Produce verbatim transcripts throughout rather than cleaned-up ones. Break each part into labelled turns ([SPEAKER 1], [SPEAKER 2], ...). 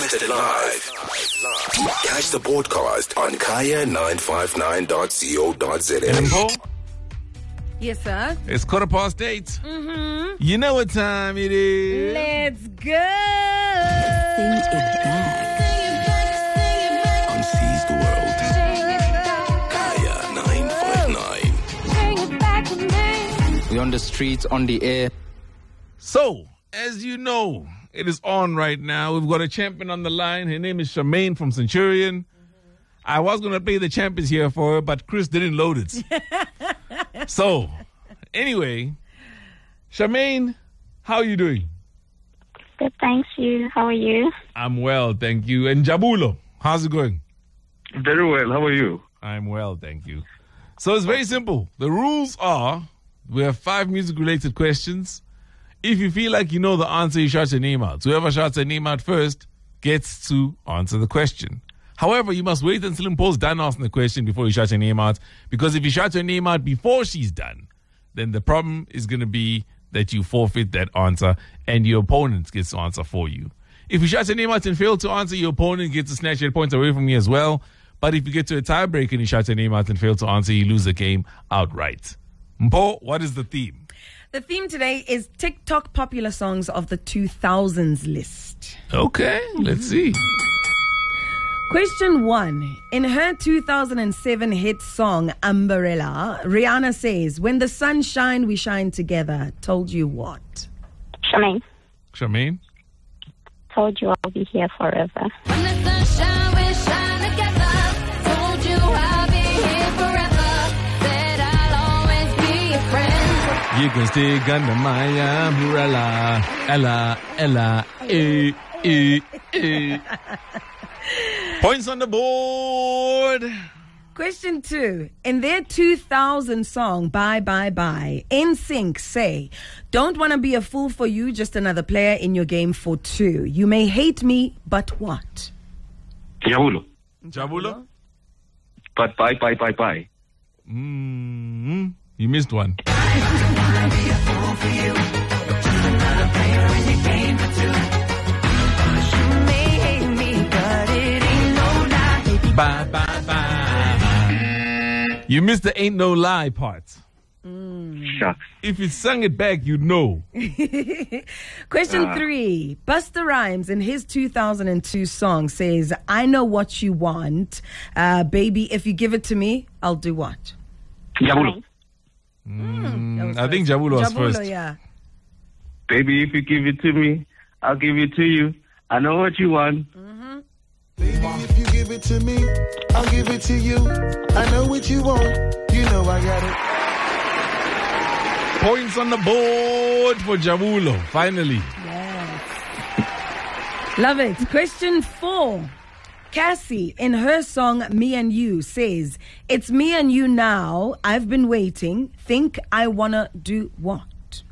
[SPEAKER 1] Unlimited Live. Catch the broadcast on kaya nine five nine dot co dot za.
[SPEAKER 2] Yes, sir.
[SPEAKER 3] It's quarter past eight.
[SPEAKER 2] Mm-hmm.
[SPEAKER 3] You know what time it is.
[SPEAKER 2] Let's go.
[SPEAKER 4] Sing it back.
[SPEAKER 1] On Seize the World. Kaya nine five nine.
[SPEAKER 5] We're on the streets, on the air.
[SPEAKER 3] So, as you know, it is on right now. We've got a champion on the line. Her name is Charmaine from Centurion. Mm-hmm. I was going to play the champions here for her, but Chris didn't load it. So, anyway, Charmaine, how are you doing?
[SPEAKER 6] Good, thanks. You. How are you?
[SPEAKER 3] I'm well, thank you. And Jabulo, how's it going?
[SPEAKER 7] Very well. How are you?
[SPEAKER 3] I'm well, thank you. So it's very simple. The rules are, we have five music-related questions. If you feel like you know the answer, you shout your name out. Whoever shouts their name out first gets to answer the question. However, you must wait until Mpo's done asking the question before you shout your name out. Because if you shout your name out before she's done, then the problem is going to be that you forfeit that answer and your opponent gets to answer for you. If you shout your name out and fail to answer, your opponent gets to snatch your points away from you as well. But if you get to a tiebreak and you shout your name out and fail to answer, you lose the game outright. Mpo, what is the theme?
[SPEAKER 2] The theme today is TikTok popular songs of the two thousands list.
[SPEAKER 3] Okay, let's see.
[SPEAKER 2] Question one. In her two thousand seven hit song, Umbrella, Rihanna says, when the sun shine, we shine together. Told you what?
[SPEAKER 6] Charmaine.
[SPEAKER 3] Charmaine?
[SPEAKER 6] Told you I'll be here forever.
[SPEAKER 4] When the sun shine, we shine together. Told you I'll be here forever. Said I'll always be your friend.
[SPEAKER 3] You can stick under my umbrella. Ella, Ella, eh, eh, eh. Points on the board.
[SPEAKER 2] Question two. In their two thousand song, Bye Bye Bye, N Sync say, don't want to be a fool for you, just another player in your game for two. You may hate me, but what?
[SPEAKER 7] Jabulo.
[SPEAKER 3] Jabulo?
[SPEAKER 7] But bye, bye, bye, bye.
[SPEAKER 3] Mm-hmm. You missed one. Bye, bye, bye. You missed the ain't no lie part.
[SPEAKER 2] Mm.
[SPEAKER 7] Shucks.
[SPEAKER 3] If you sung it back, you'd know.
[SPEAKER 2] Question
[SPEAKER 7] Ah.
[SPEAKER 2] three. Busta Rhymes in his two thousand two song says, I know what you want. Uh, baby, if you give it to me, I'll do what?
[SPEAKER 7] Jabulo.
[SPEAKER 3] Mm, I think Jabulo was
[SPEAKER 2] Jabulo,
[SPEAKER 3] first.
[SPEAKER 2] yeah.
[SPEAKER 7] Baby, if you give it to me, I'll give it to you. I know what you want.
[SPEAKER 8] Baby, if you give it to me, I'll give it to you. I know what you want. You know I got it.
[SPEAKER 3] Points on the board for Jabulo, finally.
[SPEAKER 2] Yes. Love it. Question four. Cassie, in her song Me and You, says, it's me and you now. I've been waiting. Think I wanna do what?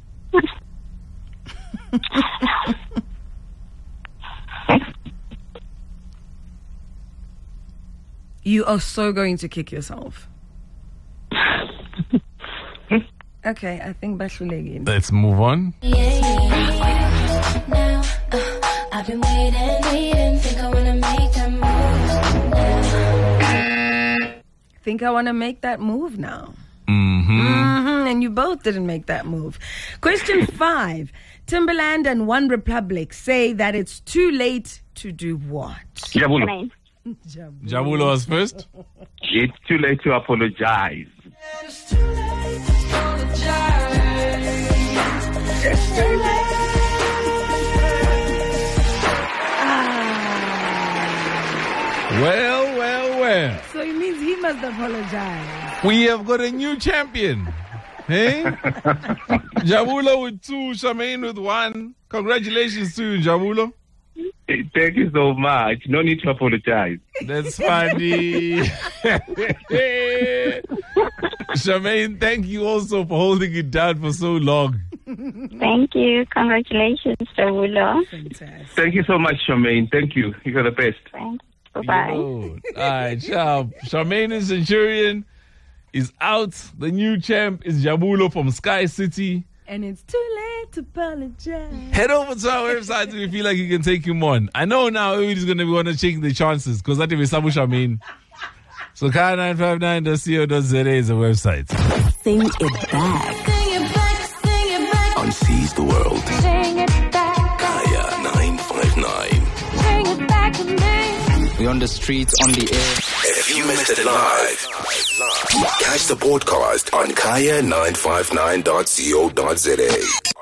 [SPEAKER 2] You are so going to kick yourself. Okay, I think Bashulegi.
[SPEAKER 3] Let's move on.
[SPEAKER 4] Yeah, yeah, yeah. Now, uh, I've been waiting, waiting. Think I wanna make that move now.
[SPEAKER 2] Think I want to make that move now.
[SPEAKER 3] Mm-hmm.
[SPEAKER 2] Mm-hmm. And you both didn't make that move. Question five. Timberland and One Republic say that it's too late to do what?
[SPEAKER 7] Jabulo.
[SPEAKER 6] Charmaine.
[SPEAKER 3] Jabulo was first.
[SPEAKER 7] It's too late to apologize.
[SPEAKER 3] Well, well, well.
[SPEAKER 2] So it means he must apologize.
[SPEAKER 3] We have got a new champion. Hey? Jabulo with two, Charmaine with one. Congratulations to you, Jabulo.
[SPEAKER 7] Thank you so much. No need to apologize.
[SPEAKER 3] That's funny. Charmaine, thank you also for holding it down for so long.
[SPEAKER 6] Thank you. Congratulations, Jabulo.
[SPEAKER 2] Fantastic.
[SPEAKER 7] Thank you so much, Charmaine. Thank you. You're the best.
[SPEAKER 6] Thanks. Bye-bye.
[SPEAKER 3] All right, ciao. Charmaine and Centurion is out. The new champ is Jabulo from Sky City.
[SPEAKER 2] And it's too late to apologize.
[SPEAKER 3] Head over to our website if you feel like you can take him on. I know now everybody's going to want to check the chances because that is Sabush, I mean. So Kaya nine five nine dot co dot z a is the website.
[SPEAKER 5] Sing it back.
[SPEAKER 4] Sing it back, sing it back,
[SPEAKER 1] On Seize the World.
[SPEAKER 4] sing it back,
[SPEAKER 1] Kaya nine five nine.
[SPEAKER 4] bring it back to me.
[SPEAKER 9] We're on the streets, on the air.
[SPEAKER 1] If you missed it live, catch the podcast on kaya nine five nine dot co dot z a.